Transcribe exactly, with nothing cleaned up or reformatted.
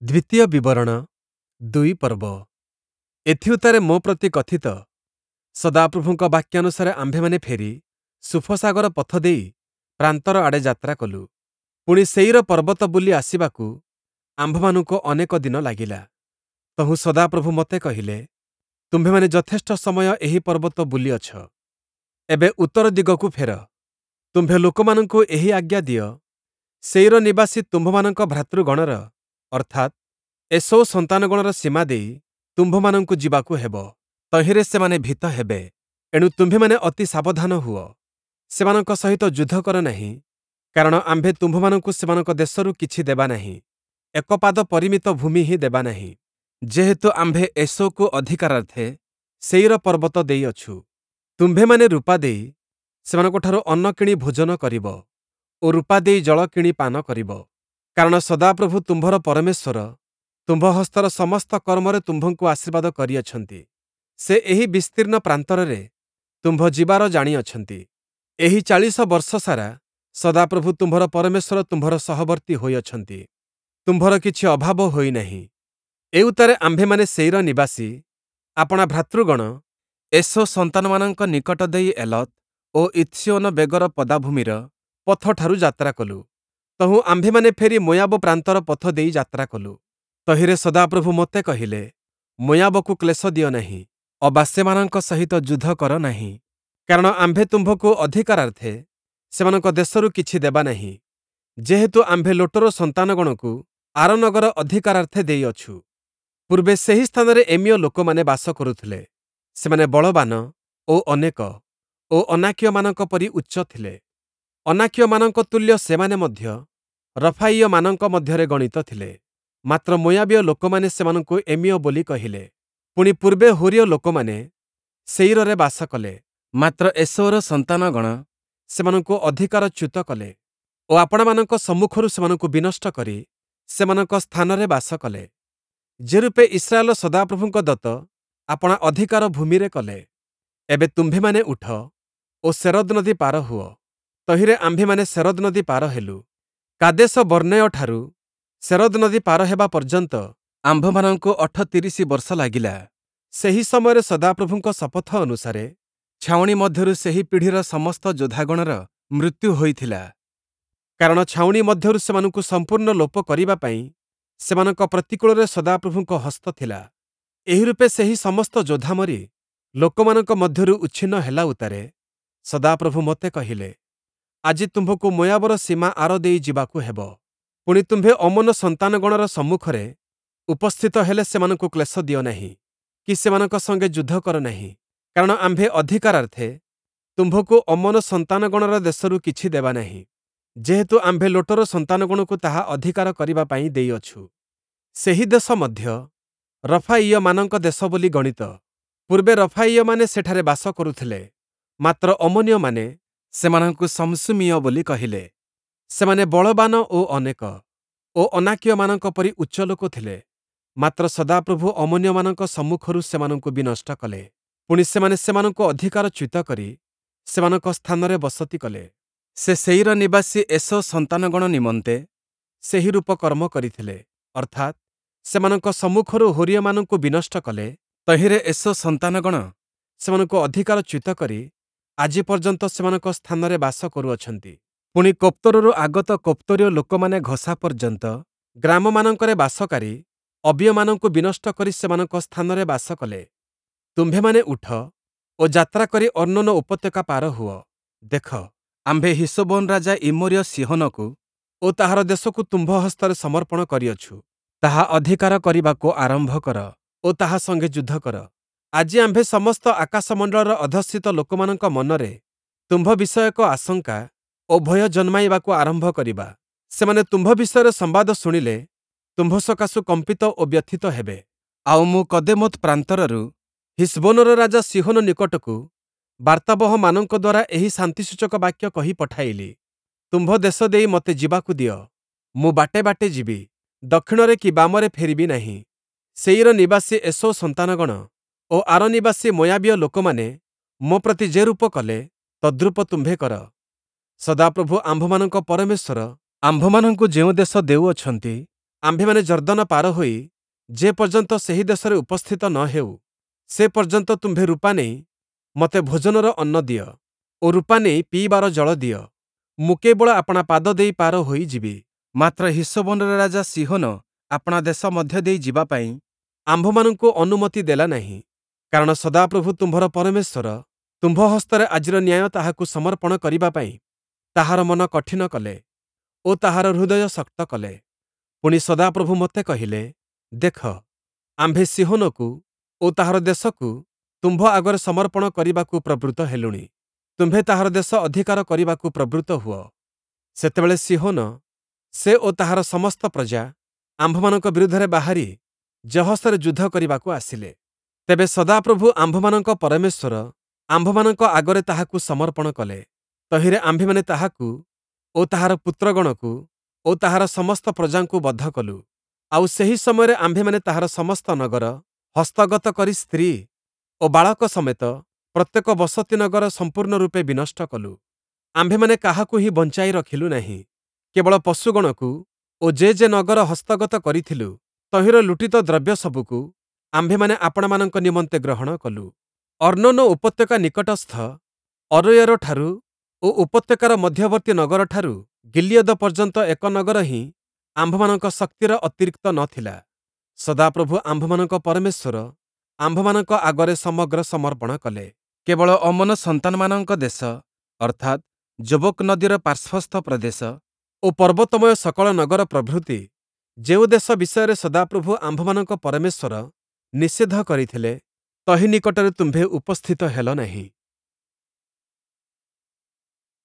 ଦ୍ୱିତୀୟ ବିବରଣ ଦୁଇ ପର୍ବ। ଏଥିଉତ୍ତାରେ ମୋ ପ୍ରତି କଥିତ ସଦାପ୍ରଭୁଙ୍କ ବାକ୍ୟାନୁସାରେ ଆମ୍ଭେମାନେ ଫେରି ସୁଫସାଗର ପଥ ଦେଇ ପ୍ରାନ୍ତର ଆଡ଼େ ଯାତ୍ରା କଲୁ। ପୁଣି ସେଇର ପର୍ବତ ବୁଲି ଆସିବାକୁ ଆମ୍ଭମାନଙ୍କୁ ଅନେକ ଦିନ ଲାଗିଲା। ତହୁଁ ସଦାପ୍ରଭୁ ମୋତେ କହିଲେ, ତୁମ୍ଭେମାନେ ଯଥେଷ୍ଟ ସମୟ ଏହି ପର୍ବତ ବୁଲିଅଛ। ଏବେ ଉତ୍ତର ଦିଗକୁ ଫେର। ତୁମ୍ଭେ ଲୋକମାନଙ୍କୁ ଏହି ଆଜ୍ଞା ଦିଅ, ସେଇର ନିବାସୀ ତୁମ୍ଭମାନଙ୍କ ଭ୍ରାତୃଗଣର ଅର୍ଥାତ୍ ଏସୋ ସନ୍ତାନଗଣର ସୀମା ଦେଇ ତୁମ୍ଭମାନଙ୍କୁ ଯିବାକୁ ହେବ। ତହିଁରେ ସେମାନେ ଭୀତ ହେବେ। ଏଣୁ ତୁମ୍ଭେମାନେ ଅତି ସାବଧାନ ହୁଅ। ସେମାନଙ୍କ ସହିତ ଯୁଦ୍ଧ କର ନାହିଁ, କାରଣ ଆମ୍ଭେ ତୁମ୍ଭମାନଙ୍କୁ ସେମାନଙ୍କ ଦେଶରୁ କିଛି ଦେବା ନାହିଁ। ଏକ ପାଦ ପରିମିତ ଭୂମି ହିଁ ଦେବା ନାହିଁ। ଯେହେତୁ ଆମ୍ଭେ ଏସୋକୁ ଅଧିକାରାର୍ଥେ ସେଇର ପର୍ବତ ଦେଇଅଛୁ। ତୁମ୍ଭେମାନେ ରୂପା ଦେଇ ସେମାନଙ୍କଠାରୁ ଅନ୍ନ କିଣି ଭୋଜନ କରିବ ଓ ରୂପା ଦେଇ ଜଳ କିଣି ପାନ କରିବ। କାରଣ ସଦାପ୍ରଭୁ ତୁମ୍ଭର ପରମେଶ୍ୱର ତୁମ୍ଭ ହସ୍ତର ସମସ୍ତ କର୍ମରେ ତୁମ୍ଭଙ୍କୁ ଆଶୀର୍ବାଦ କରିଅଛନ୍ତି। ସେ ଏହି ବିସ୍ତୀର୍ଣ୍ଣ ପ୍ରାନ୍ତରରେ ତୁମ୍ଭ ଯିବାର ଜାଣିଅଛନ୍ତି। ଏହି ଚାଳିଶ ବର୍ଷ ସାରା ସଦାପ୍ରଭୁ ତୁମ୍ଭର ପରମେଶ୍ୱର ତୁମ୍ଭର ସହବର୍ତ୍ତୀ ହୋଇଅଛନ୍ତି। ତୁମ୍ଭର କିଛି ଅଭାବ ହୋଇନାହିଁ। ଏଉତ୍ତାରେ ଆମ୍ଭେମାନେ ସେଇର ନିବାସୀ ଆପଣା ଭ୍ରାତୃଗଣ ଏସୋ ସନ୍ତାନମାନଙ୍କ ନିକଟ ଦେଇ ଏଲତ୍ ଓ ଇତ୍ସିଓନ ବେଗର ପଦାଭୂମିର ପଥଠାରୁ ଯାତ୍ରା କଲୁ। ତହୁଁ ଆମ୍ଭେମାନେ ଫେରି ମୋୟାବ ପ୍ରାନ୍ତର ପଥ ଦେଇ ଯାତ୍ରା କଲୁ। ତହିଁରେ ସଦାପ୍ରଭୁ ମୋତେ କହିଲେ, ମୋୟାବକୁ କ୍ଲେଶ ଦିଅ ନାହିଁ ଅବା ସେମାନଙ୍କ ସହିତ ଯୁଦ୍ଧ କର ନାହିଁ। କାରଣ ଆମ୍ଭେ ତୁମ୍ଭକୁ ଅଧିକାରାର୍ଥେ ସେମାନଙ୍କ ଦେଶରୁ କିଛି ଦେବା ନାହିଁ। ଯେହେତୁ ଆମ୍ଭେ ଲୋଟର ସନ୍ତାନଗଣକୁ ଆରନଗର ଅଧିକାରାର୍ଥେ ଦେଇଅଛୁ। ପୂର୍ବେ ସେହି ସ୍ଥାନରେ ଏମୀୟ ଲୋକମାନେ ବାସ କରୁଥିଲେ। ସେମାନେ ବଳବାନ ଓ ଅନେକ ଓ ଅନାକୀୟମାନଙ୍କ ପରି ଉଚ୍ଚ ଥିଲେ। ଅନାକୀୟମାନଙ୍କ ତୁଲ୍ୟ ସେମାନେ ମଧ୍ୟ ରଫାଇୟମାନଙ୍କ ମଧ୍ୟରେ ଗଣିତ ଥିଲେ। ମାତ୍ର ମୋୟାବୀୟ ଲୋକମାନେ ସେମାନଙ୍କୁ ଏମୀୟ ବୋଲି କହିଲେ। ପୁଣି ପୂର୍ବେ ହୋରୀୟ ଲୋକମାନେ ସେଇରରେ ବାସ କଲେ। ମାତ୍ର ଏସୋର ସନ୍ତାନଗଣ ସେମାନଙ୍କୁ ଅଧିକାରଚ୍ୟୁତ କଲେ ଓ ଆପଣମାନଙ୍କ ସମ୍ମୁଖରୁ ସେମାନଙ୍କୁ ବିନଷ୍ଟ କରି ସେମାନଙ୍କ ସ୍ଥାନରେ ବାସ କଲେ। ଯେ ରୂପେ ଇସ୍ରାଏଲ ସଦାପ୍ରଭୁଙ୍କ ଦତ୍ତ ଆପଣା ଅଧିକାର ଭୂମିରେ କଲେ। ଏବେ ତୁମ୍ଭେମାନେ ଉଠ ଓ ସେରଦ ନଦୀ ପାର ହୁଅ। ତହିଁରେ ଆମ୍ଭେମାନେ ସେରଦ ନଦୀ ପାର ହେଲୁ। କାଦେଶ ବର୍ଣ୍ଣେୟଠାରୁ ସେରଦ ନଦୀ ପାର ହେବା ପର୍ଯ୍ୟନ୍ତ ଆମ୍ଭମାନଙ୍କୁ ଅଠତିରିଶ ବର୍ଷ ଲାଗିଲା। ସେହି ସମୟରେ ସଦାପ୍ରଭୁଙ୍କ ଶପଥ ଅନୁସାରେ ଛାଉଣି ମଧ୍ୟରୁ ସେହି ପିଢ଼ିର ସମସ୍ତ ଯୋଦ୍ଧାଗଣର ମୃତ୍ୟୁ ହୋଇଥିଲା। କାରଣ ଛାଉଣି ମଧ୍ୟରୁ ସେମାନଙ୍କୁ ସମ୍ପୂର୍ଣ୍ଣ ଲୋପ କରିବା ପାଇଁ ସେମାନଙ୍କ ପ୍ରତିକୂଳରେ ସଦାପ୍ରଭୁଙ୍କ ହସ୍ତ ଥିଲା। ଏହି ରୂପେ ସେହି ସମସ୍ତ ଯୋଦ୍ଧା ମରି ଲୋକମାନଙ୍କ ମଧ୍ୟରୁ ଉଚ୍ଛିନ୍ନ ହେଲା ଉତ୍ତାରେ ସଦାପ୍ରଭୁ ମୋତେ କହିଲେ, ଆଜି ତୁମ୍ଭକୁ ମୋୟାବର ସୀମା ଆର ଦେଇ ଯିବାକୁ ହେବ। ପୁଣି ତୁମ୍ଭେ ଅମୋନ ସନ୍ତାନଗଣର ସମ୍ମୁଖରେ ଉପସ୍ଥିତ ହେଲେ ସେମାନଙ୍କୁ କ୍ଲେଶ ଦିଅ ନାହିଁ କି ସେମାନଙ୍କ ସଙ୍ଗେ ଯୁଦ୍ଧ କର ନାହିଁ। କାରଣ ଆମ୍ଭେ ଅଧିକାରାର୍ଥେ ତୁମ୍ଭକୁ ଅମୋନ ସନ୍ତାନଗଣର ଦେଶରୁ କିଛି ଦେବା ନାହିଁ। ଯେହେତୁ ଆମ୍ଭେ ଲୋଟର ସନ୍ତାନଗଣକୁ ତାହା ଅଧିକାର କରିବା ପାଇଁ ଦେଇଅଛୁ। ସେହି ଦେଶ ମଧ୍ୟ ରଫାଇୟମାନଙ୍କ ଦେଶ ବୋଲି ଗଣିତ। ପୂର୍ବେ ରଫାଇୟମାନେ ସେଠାରେ ବାସ କରୁଥିଲେ। ମାତ୍ର ଅମୋନୀୟମାନେ ସେମାନଙ୍କୁ ଶମ୍‌ଶୁମୀୟ ବୋଲି କହିଲେ। ସେମାନେ ବଳବାନ ଓ ଅନେକ ଓ ଅନାକୀୟମାନଙ୍କ ପରି ଉଚ୍ଚ ଲୋକ ଥିଲେ। ମାତ୍ର ସଦାପ୍ରଭୁ ଅମୋନୀୟମାନଙ୍କ ସମ୍ମୁଖରୁ ସେମାନଙ୍କୁ ବିନଷ୍ଟ କଲେ। ପୁଣି ସେମାନେ ସେମାନଙ୍କୁ ଅଧିକାରଚ୍ୟୁତ କରି ସେମାନଙ୍କ ସ୍ଥାନରେ ବସତି କଲେ। ସେ ସେଇର ନିବାସୀ ଏସୋ ସନ୍ତାନଗଣ ନିମନ୍ତେ ସେହି ରୂପ କର୍ମ କରିଥିଲେ। ଅର୍ଥାତ୍ ସେମାନଙ୍କ ସମ୍ମୁଖରୁ ହୋରୀୟମାନଙ୍କୁ ବିନଷ୍ଟ କଲେ। ତହିଁରେ ଏସୋ ସନ୍ତାନଗଣ ସେମାନଙ୍କୁ ଅଧିକାରଚ୍ୟୁତ କରି ଆଜି ପର୍ଯ୍ୟନ୍ତ ସେମାନଙ୍କ ସ୍ଥାନରେ ବାସ କରୁଅଛନ୍ତି। ପୁଣି କୋପ୍ତରରୁ ଆଗତ କୋପ୍ତରୀୟ ଲୋକମାନେ ଘସା ପର୍ଯ୍ୟନ୍ତ ଗ୍ରାମମାନଙ୍କରେ ବାସକାରୀ ଅବୀୟମାନଙ୍କୁ ବିନଷ୍ଟ କରି ସେମାନଙ୍କ ସ୍ଥାନରେ ବାସ କଲେ। ତୁମ୍ଭେମାନେ ଉଠ ଓ ଯାତ୍ରା କରି ଅର୍ଣ୍ଣୋନ ଉପତ୍ୟକା ପାର ହୁଅ। ଦେଖ, ଆମ୍ଭେ ହିସୋବୋନ ରାଜା ଇମୋରୀୟ ସିହୋନକୁ ଓ ତାହାର ଦେଶକୁ ତୁମ୍ଭ ହସ୍ତରେ ସମର୍ପଣ କରିଅଛୁ। ତାହା ଅଧିକାର କରିବାକୁ ଆରମ୍ଭ କର ଓ ତାହା ସଙ୍ଗେ ଯୁଦ୍ଧ କର। ଆଜି ଆମ୍ଭେ ସମସ୍ତ ଆକାଶମଣ୍ଡଳର ଅଧସ୍ଥିତ ଲୋକମାନଙ୍କ ମନରେ ତୁମ୍ଭ ବିଷୟକ ଆଶଙ୍କା ଓ ଭୟ ଜନ୍ମାଇବାକୁ ଆରମ୍ଭ କରିବା। ସେମାନେ ତୁମ୍ଭ ବିଷୟରେ ସମ୍ବାଦ ଶୁଣିଲେ ତୁମ୍ଭ ସକାଶୁ କମ୍ପିତ ଓ ବ୍ୟଥିତ ହେବେ। ଆଉ ମୁଁ କଦେମୋତ ପ୍ରାନ୍ତରରୁ ହିସବୋନର ରାଜା ସିହୋନ ନିକଟକୁ ବାର୍ତ୍ତାବହମାନଙ୍କ ଦ୍ୱାରା ଏହି ଶାନ୍ତିସୂଚକ ବାକ୍ୟ କହି ପଠାଇଲି। ତୁମ୍ଭ ଦେଶ ଦେଇ ମୋତେ ଯିବାକୁ ଦିଅ। ମୁଁ ବାଟେ ବାଟେ ଯିବି, ଦକ୍ଷିଣରେ କି ବାମରେ ଫେରିବି ନାହିଁ। ସେଇର ନିବାସୀ ଏସୋ ସନ୍ତାନଗଣ ଓ ଆର ନିବାସୀ ମୋୟାବୀୟ ଲୋକମାନେ ମୋ ପ୍ରତି ଯେ ରୂପ କଲେ ତଦ୍ରୂପ ତୁମ୍ଭେ କର। ସଦାପ୍ରଭୁ ଆମ୍ଭମାନଙ୍କ ପରମେଶ୍ୱର ଆମ୍ଭମାନଙ୍କୁ ଯେଉଁ ଦେଶ ଦେଉଅଛନ୍ତି ଆମ୍ଭେମାନେ ଜର୍ଦ୍ଦନ ପାର ହୋଇ ଯେ ପର୍ଯ୍ୟନ୍ତ ସେହି ଦେଶରେ ଉପସ୍ଥିତ ନ ହେଉ, ସେ ପର୍ଯ୍ୟନ୍ତ ତୁମ୍ଭେ ରୂପା ନେଇ ମତେ ଭୋଜନର ଅନ୍ନ ଦିଅ ଓ ରୂପା ନେଇ ପିଇବାର ଜଳ ଦିଅ। ମୁଁ କେବଳ ଆପଣା ପାଦ ଦେଇ ପାର ହୋଇଯିବି। ମାତ୍ର ହିସୋବନର ରାଜା ସିହୋନ ଆପଣା ଦେଶ ମଧ୍ୟ ଦେଇ ଯିବା ପାଇଁ ଆମ୍ଭମାନଙ୍କୁ ଅନୁମତି ଦେଲା ନାହିଁ, କାରଣ ସଦାପ୍ରଭୁ ତୁମ୍ଭର ପରମେଶ୍ୱର ତୁମ୍ଭ ହସ୍ତରେ ଆଜିର ନ୍ୟାୟ ତାହାକୁ ସମର୍ପଣ କରିବା ପାଇଁ ତାହାର ମନ କଠିନ କଲେ ଓ ତାହାର ହୃଦୟ ଶକ୍ତ କଲେ। ପୁଣି ସଦାପ୍ରଭୁ ମୋତେ କହିଲେ, ଦେଖ, ଆମ୍ଭେ ସିହୋନକୁ ଓ ତାହାର ଦେଶକୁ ତୁମ୍ଭ ଆଗରେ ସମର୍ପଣ କରିବାକୁ ପ୍ରବୃତ୍ତ ହେଲୁଣି। ତୁମ୍ଭେ ତାହାର ଦେଶ ଅଧିକାର କରିବାକୁ ପ୍ରବୃତ୍ତ ହୁଅ। ସେତେବେଳେ ସିହୋନ, ସେ ଓ ତାହାର ସମସ୍ତ ପ୍ରଜା ଆମ୍ଭମାନଙ୍କ ବିରୁଦ୍ଧରେ ବାହାରି ଜହସରେ ଯୁଦ୍ଧ କରିବାକୁ ଆସିଲେ। ତେବେ ସଦାପ୍ରଭୁ ଆମ୍ଭମାନଙ୍କ ପରମେଶ୍ୱର ଆମ୍ଭମାନଙ୍କ ଆଗରେ ତାହାକୁ ସମର୍ପଣ କଲେ। ତହିଁରେ ଆମ୍ଭେମାନେ ତାହାକୁ ଓ ତାହାର ପୁତ୍ରଗଣକୁ ଓ ତାହାର ସମସ୍ତ ପ୍ରଜାଙ୍କୁ ବଧ କଲୁ। ଆଉ ସେହି ସମୟରେ ଆମ୍ଭେମାନେ ତାହାର ସମସ୍ତ ନଗର ହସ୍ତଗତ କରି ସ୍ତ୍ରୀ ଓ ବାଳକ ସମେତ ପ୍ରତ୍ୟେକ ବସତି ନଗର ସମ୍ପୂର୍ଣ୍ଣ ରୂପେ ବିନଷ୍ଟ କଲୁ। ଆମ୍ଭେମାନେ କାହାକୁ ହିଁ ବଞ୍ଚାଇ ରଖିଲୁ ନାହିଁ। କେବଳ ପଶୁଗଣକୁ ଓ ଯେ ଯେ ନଗର ହସ୍ତଗତ କରିଥିଲୁ, ତହିଁର ଲୁଟିତ ଦ୍ରବ୍ୟ ସବୁକୁ ଆମ୍ଭେମାନେ ଆପଣମାନଙ୍କ ନିମନ୍ତେ ଗ୍ରହଣ କଲୁ। ଅର୍ଣ୍ଣୋନ ଉପତ୍ୟକା ନିକଟସ୍ଥ ଅରୋୟର ଠାରୁ ଓ ଉପତ୍ୟକାର ମଧ୍ୟବର୍ତ୍ତୀ ନଗରଠାରୁ ଗିଲିୟଦ ପର୍ଯ୍ୟନ୍ତ ଏକ ନଗର ହିଁ ଆମ୍ଭମାନଙ୍କ ଶକ୍ତିର ଅତିରିକ୍ତ ନଥିଲା। ସଦାପ୍ରଭୁ ଆମ୍ଭମାନଙ୍କ ପରମେଶ୍ୱର ଆମ୍ଭମାନଙ୍କ ଆଗରେ ସମଗ୍ର ସମର୍ପଣ କଲେ। କେବଳ ଅମନ ସନ୍ତାନମାନଙ୍କ ଦେଶ ଅର୍ଥାତ୍ ଜୋବକ ନଦୀର ପାର୍ଶ୍ୱସ୍ଥ ପ୍ରଦେଶ ଓ ପର୍ବତମୟ ସକଳ ନଗର ପ୍ରଭୃତି ଯେଉଁ ଦେଶ ବିଷୟରେ ସଦାପ୍ରଭୁ ଆମ୍ଭମାନଙ୍କ ପରମେଶ୍ୱର ନିଷେଧ କରିଥିଲେ, ତହି ନିକଟରେ ତୁମ୍ଭେ ଉପସ୍ଥିତ ହେଲ ନାହିଁ।